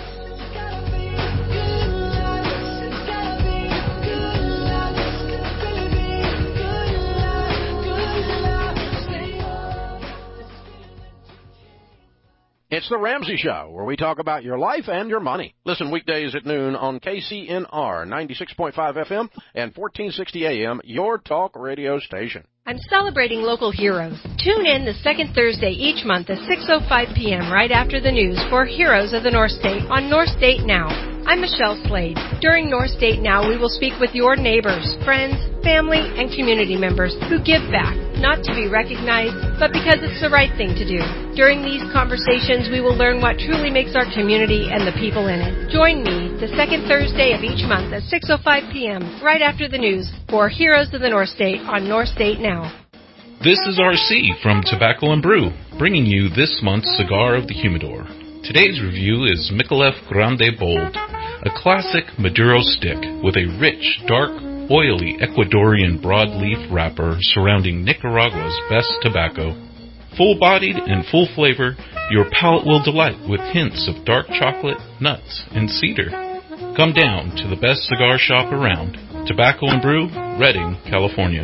It's The Ramsey Show, where we talk about your life and your money. Listen weekdays at noon on K C N R ninety-six point five F M and fourteen sixty A M, your talk radio station. I'm celebrating local heroes. Tune in the second Thursday each month at six oh five p.m. right after the news for Heroes of the North State on North State Now. I'm Michelle Slade. During North State Now, we will speak with your neighbors, friends, family, and community members who give back, not to be recognized, but because it's the right thing to do. During these conversations, we will learn what truly makes our community and the people in it. Join me the second Thursday of each month at six oh five p.m. right after the news for Heroes of the North State on North State Now. This is R C from Tobacco and Brew, bringing you this month's Cigar of the Humidor. Today's review is Micallef Grande Bold, a classic Maduro stick with a rich, dark, oily Ecuadorian broadleaf wrapper surrounding Nicaragua's best tobacco. Full-bodied and full flavor, your palate will delight with hints of dark chocolate, nuts, and cedar. Come down to the best cigar shop around, Tobacco and Brew, Redding, California.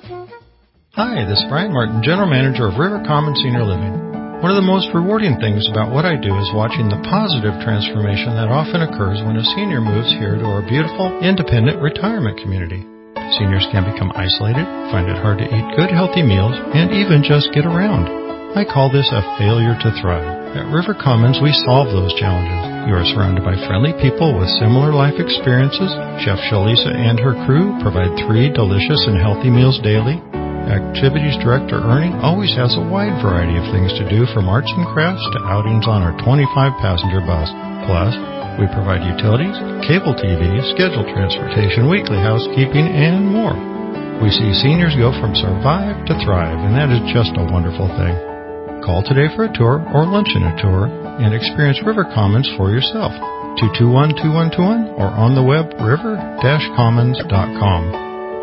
Hi, this is Brian Martin, General Manager of River Commons Senior Living. One of the most rewarding things about what I do is watching the positive transformation that often occurs when a senior moves here to our beautiful, independent retirement community. Seniors can become isolated, find it hard to eat good, healthy meals, and even just get around. I call this a failure to thrive. At River Commons, we solve those challenges. You are surrounded by friendly people with similar life experiences. Chef Shalisa and her crew provide three delicious and healthy meals daily. Activities Director Ernie always has a wide variety of things to do, from arts and crafts to outings on our twenty-five passenger bus. Plus, we provide utilities, cable T V, scheduled transportation, weekly housekeeping, and more. We see seniors go from survive to thrive, and that is just a wonderful thing. Call today for a tour or luncheon a tour and experience River Commons for yourself. two two one, two one two one or on the web river dash commons dot com.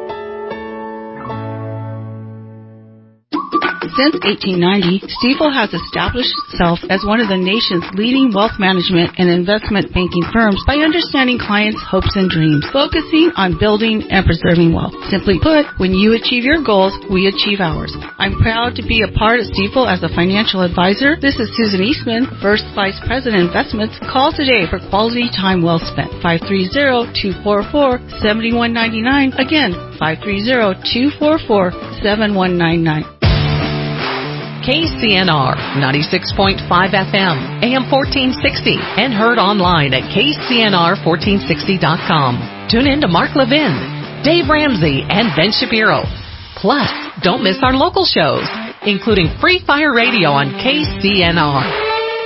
Since eighteen ninety, Stifel has established itself as one of the nation's leading wealth management and investment banking firms by understanding clients' hopes and dreams, focusing on building and preserving wealth. Simply put, when you achieve your goals, we achieve ours. I'm proud to be a part of Stifel as a financial advisor. This is Susan Eastman, First Vice President Investments. Call today for quality time well spent. five three zero, two four four, seven one nine nine. Again, five three zero, two four four, seven one nine nine. K C N R ninety-six point five F M, A M fourteen sixty, and heard online at K C N R fourteen sixty dot com. Tune in to Mark Levin, Dave Ramsey, and Ben Shapiro. Plus, don't miss our local shows, including Free Fire Radio on K C N R.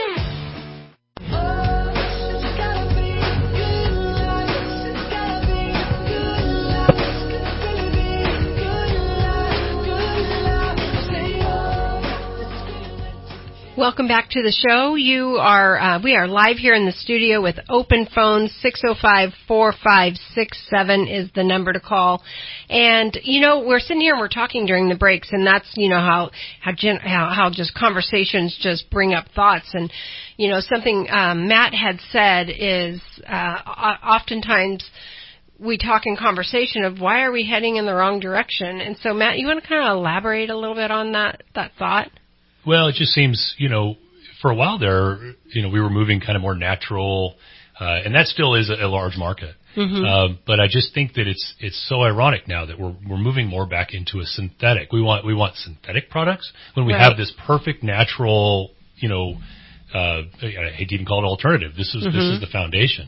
Welcome back to the show. You are, uh, we are live here in the studio with open phones. six oh five, four five six seven is the number to call. And, you know, we're sitting here and we're talking during the breaks, and that's, you know, how, how, gen- how, how just conversations just bring up thoughts. And, you know, something, um, Matt had said is, uh, oftentimes we talk in conversation of why are we heading in the wrong direction? And so, Matt, you want to kind of elaborate a little bit on that, that thought? Well, it just seems, you know, for a while there, you know, we were moving kind of more natural, uh, and that still is a, a large market. Mm-hmm. Uh, but I just think that it's it's so ironic now that we're we're moving more back into a synthetic. We want we want synthetic products when we right. have this perfect natural, you know, uh, I hate to even call it alternative. This is mm-hmm. this is the foundation,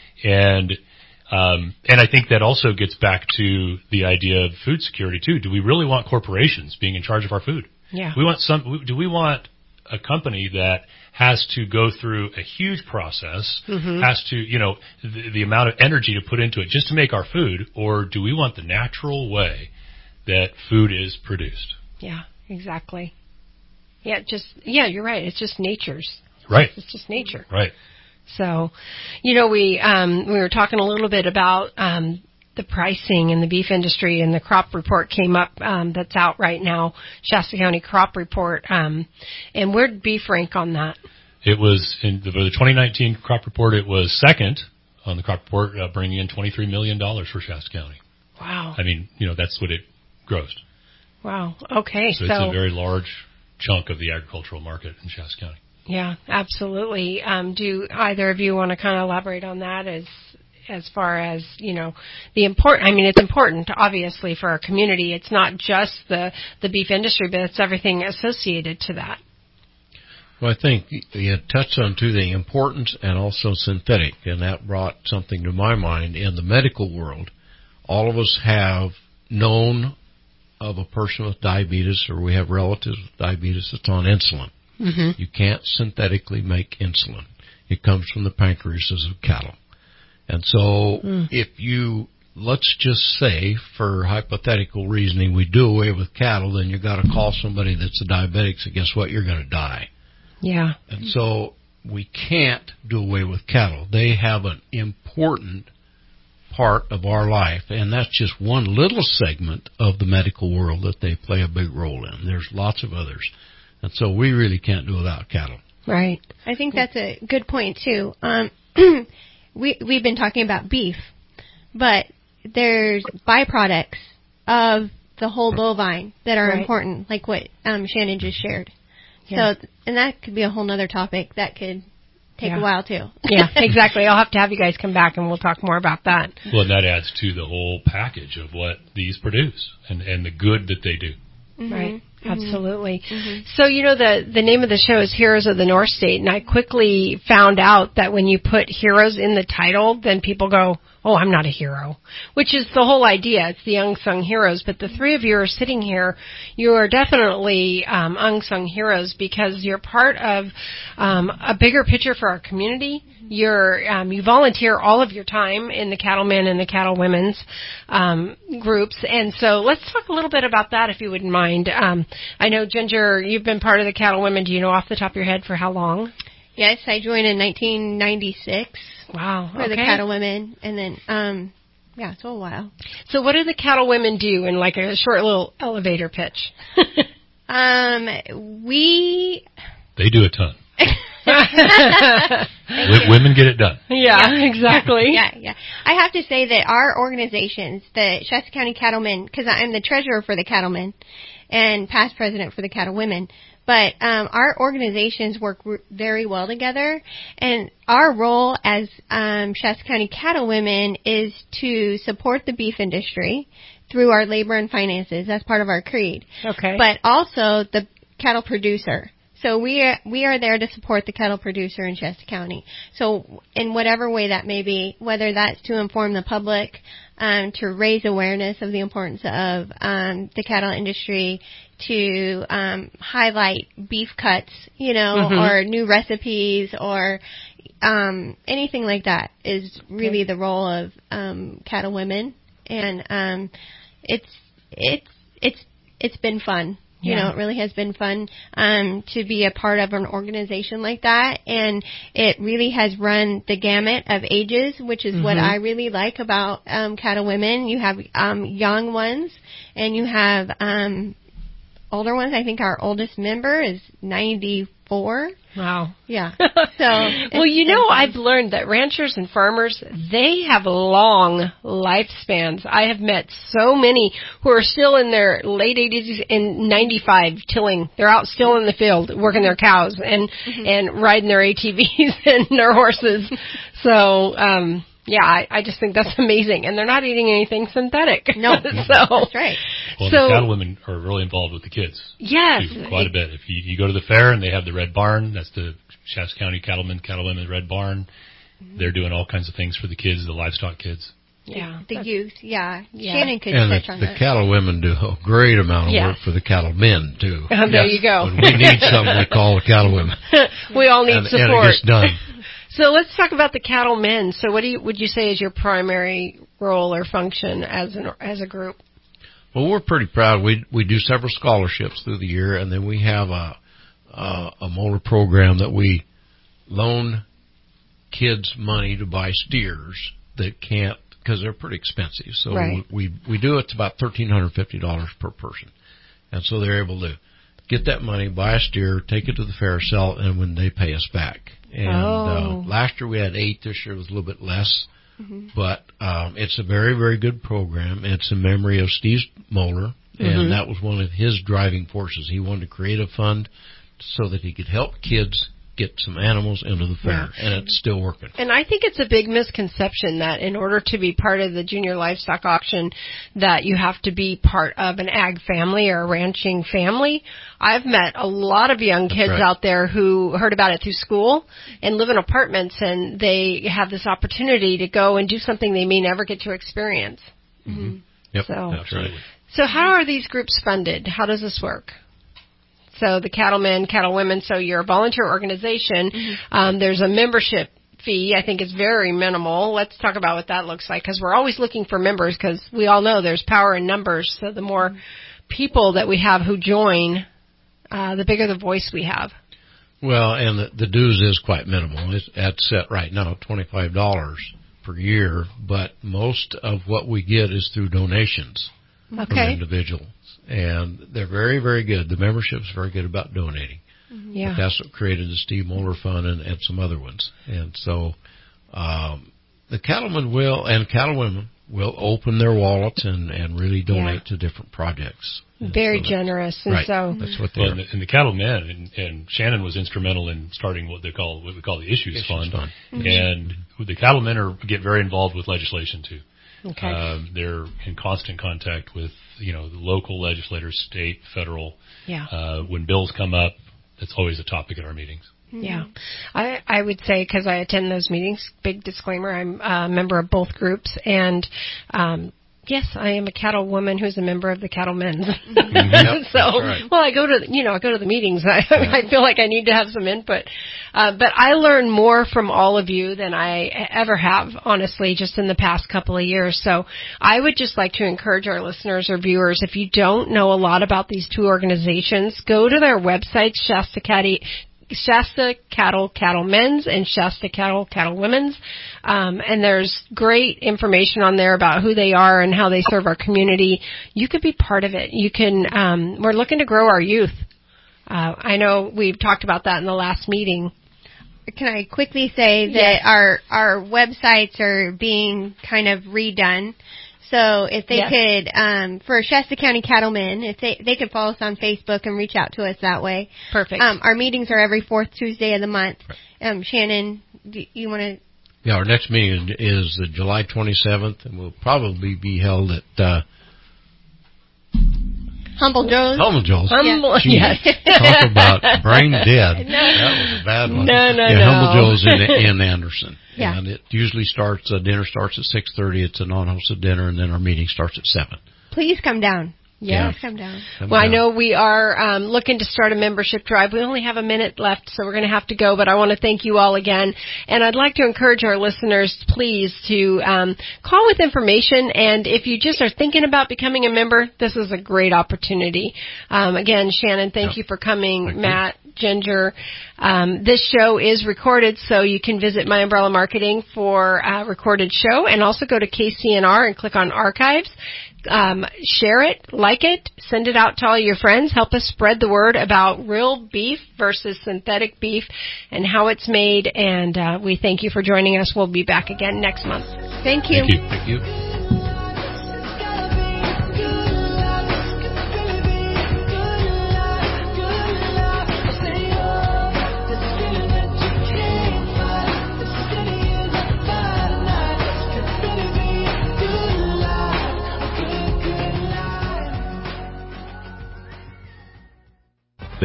and um, and I think that also gets back to the idea of food security too. Do we really want corporations being in charge of our food? Yeah. We want some. Do we want a company that has to go through a huge process, mm-hmm. has to, you know, the, the amount of energy to put into it just to make our food, or do we want the natural way that food is produced? Yeah, exactly. Yeah, just, yeah, you're right. It's just nature's. Right. It's just nature. Right. So, you know, we, um, we were talking a little bit about, um, the pricing in the beef industry, and the crop report came up um, that's out right now, Shasta County crop report. Um, and where'd beef rank on that? It was in the, the twenty nineteen crop report. It was second on the crop report, uh, bringing in twenty-three million dollars for Shasta County. Wow. I mean, you know, that's what it grossed. Wow. Okay. So, so it's a very large chunk of the agricultural market in Shasta County. Yeah, absolutely. Um, do either of you want to kind of elaborate on that as as far as, you know, the important, I mean, it's important, obviously, for our community. It's not just the, the beef industry, but it's everything associated to that. Well, I think you touched on, too, the importance and also synthetic, and that brought something to my mind. In the medical world, all of us have known of a person with diabetes, or we have relatives with diabetes that's on insulin. Mm-hmm. You can't synthetically make insulin. It comes from the pancreases of cattle. And so mm. if you, let's just say, for hypothetical reasoning, we do away with cattle, then you've got to call somebody that's a diabetic, so guess what? You're going to die. Yeah. And so we can't do away with cattle. They have an important part of our life, and that's just one little segment of the medical world that they play a big role in. There's lots of others. And so we really can't do without cattle. Right. I think that's a good point, too. Um We, we've been talking about beef, but there's byproducts of the whole bovine that are right. important, like what um, Shannon just shared. Yeah. So, and that could be a whole other topic that could take yeah. a while, too. Yeah, exactly. I'll have to have you guys come back, and we'll talk more about that. Well, and that adds to the whole package of what these produce and, and the good that they do. Mm-hmm. Right. Absolutely. Mm-hmm. So, you know, the, the name of the show is Heroes of the North State, and I quickly found out that when you put heroes in the title, then people go, oh, I'm not a hero, which is the whole idea. It's the unsung heroes. But the three of you are sitting here. You are definitely um, unsung heroes because you're part of um, a bigger picture for our community. You're um, you volunteer all of your time in the cattlemen and the cattlewomen's um, groups. And so let's talk a little bit about that, if you wouldn't mind. Um, I know, Ginger, you've been part of the cattlewomen. Do you know off the top of your head for how long? Yes, I joined in nineteen ninety-six. Wow. For okay. the cattlewomen, and then, um, yeah, it's a while. So what do the cattlewomen do in like a short little elevator pitch? um, we... They do a ton. Women get it done. Yeah, yeah. exactly. Yeah, yeah, yeah. I have to say that our organizations, the Shasta County Cattlemen, because I'm the treasurer for the cattlemen and past president for the cattlewomen, but um, our organizations work r- very well together, and our role as um, Shasta County Cattlewomen is to support the beef industry through our labor and finances. That's part of our creed. Okay. But also the cattle producer. So we are, we are there to support the cattle producer in Shasta County. So in whatever way that may be, whether that's to inform the public, um, to raise awareness of the importance of um, the cattle industry, to um, highlight beef cuts, you know, mm-hmm. or new recipes, or um, anything like that is really okay. the role of um, cattlewomen, and um, it's it's it's it's been fun. You yeah. know, it really has been fun um, to be a part of an organization like that, and it really has run the gamut of ages, which is mm-hmm. what I really like about um, cattlewomen. You have um, young ones, and you have um, older ones. I think our oldest member is ninety-four. Wow. Yeah. So, well, you know, I've learned that ranchers and farmers, they have long lifespans. I have met so many who are still in their late eighties and ninety-five tilling. They're out still in the field working their cows and, mm-hmm. and riding their A T Vs and their horses. So, um, Yeah, I, I just think that's amazing. And they're not eating anything synthetic. No. so, that's right. Well, so, the cattlewomen are really involved with the kids. Yes. Too, quite a bit. If you, you go to the fair and they have the Red Barn, that's the Shasta County Cattlemen, Cattlewomen Red Barn. Mm-hmm. They're doing all kinds of things for the kids, the livestock kids. Yeah, the youth. Yeah, yeah. Shannon could and touch the, on the that. cattle women do a great amount of yeah. work for the cattle men too. Oh, there you go. When we need something, we call the cattle women. We all need and, support. And it gets done. So let's talk about the cattle men. So what do you, would you say is your primary role or function as an as a group? Well, we're pretty proud. We we do several scholarships through the year, and then we have a a, a molar program that we loan kids money to buy steers that can't, because they're pretty expensive. So right. we we do it's about thirteen hundred fifty dollars per person, and so they're able to get that money, buy a steer, take it to the fair, sell it, and when they pay us back. And oh. uh, last year we had eight. This year was a little bit less. Mm-hmm. But um, it's a very, very good program. It's in memory of Steve Moeller, and mm-hmm. that was one of his driving forces. He wanted to create a fund so that he could help kids get some animals into the fair, yeah. and it's still working. And I think it's a big misconception that in order to be part of the junior livestock auction that you have to be part of an ag family or a ranching family. I've met a lot of young kids right. out there who heard about it through school and live in apartments, and they have this opportunity to go and do something they may never get to experience. Mm-hmm. Yep, so, that's right. So how are these groups funded? How does this work? So the cattlemen, cattlewomen, so you're a volunteer organization. Mm-hmm. Um, there's a membership fee. I think it's very minimal. Let's talk about what that looks like, because we're always looking for members, because we all know there's power in numbers. So the more mm-hmm. people that we have who join, uh, the bigger the voice we have. Well, and the, the dues is quite minimal. It's at set right now, twenty-five dollars per year, but most of what we get is through donations okay. from individuals. And they're very, very good. The membership's very good about donating. Yeah. But that's what created the Steve Moeller Fund and, and some other ones. And so um, the cattlemen will, and cattlewomen will open their wallets and, and really donate yeah. to different projects. Very so generous. And right. so that's what they well, are. And the, and the cattlemen, and, and Shannon was instrumental in starting what they call what we call the Issues, Issues Fund. Fund. Mm-hmm. And the cattlemen are get very involved with legislation too. Okay. Um, they're in constant contact with, you know, the local legislators, state, federal. Yeah. Uh, when bills come up, that's always a topic at our meetings. Yeah. I, I would say, because I attend those meetings, big disclaimer, I'm a member of both groups, and um, yes, I am a cattle woman who's a member of the cattlemen's. Yep, so, right. well, I go to, you know, I go to the meetings. I, yeah. I feel like I need to have some input. Uh, but I learn more from all of you than I ever have, honestly, just in the past couple of years. So I would just like to encourage our listeners or viewers, if you don't know a lot about these two organizations, go to their websites, Shasta Catty, Shasta Cattle Cattlemen's and Shasta Cattle Cattlewomen's. Um, and there's great information on there about who they are and how they serve our community. You could be part of it. You can, um, we're looking to grow our youth. Uh, I know we've talked about that in the last meeting. Can I quickly say that yes. our, our websites are being kind of redone. So if they yes. could, um, for Shasta County Cattlemen, if they they could follow us on Facebook and reach out to us that way. Perfect. Um, our meetings are every fourth Tuesday of the month. Um, Shannon, do you want to? Yeah, our next meeting is uh, July twenty-seventh, and will probably be held at uh, Humble Joe's. Humble Joe's. Humble, Gee, yes. Talk about brain dead. No. That was a bad one. No, no, yeah, no. Humble Joe's in, in Anderson. Yeah. And it usually starts, uh, dinner starts at six thirty. It's a non-hosted dinner, and then our meeting starts at seven. Please come down. Yeah. Please come down. Come well, down. I know we are um, looking to start a membership drive. We only have a minute left, so we're going to have to go, but I want to thank you all again. And I'd like to encourage our listeners, please, to um, call with information. And if you just are thinking about becoming a member, this is a great opportunity. Um, again, Shannon, thank yep. you for coming. Thank Matt, you. Ginger. Um, this show is recorded, so you can visit My Umbrella Marketing for a recorded show, and also go to K C N R and click on Archives. Um, share it, like it, send it out to all your friends. Help us spread the word about real beef versus synthetic beef and how it's made. And uh, we thank you for joining us. We'll be back again next month. Thank you. Thank you. Thank you.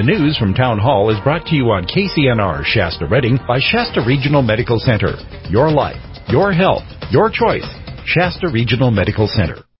The news from Town Hall is brought to you on K C N R Shasta Redding by Shasta Regional Medical Center. Your life, your health, your choice. Shasta Regional Medical Center.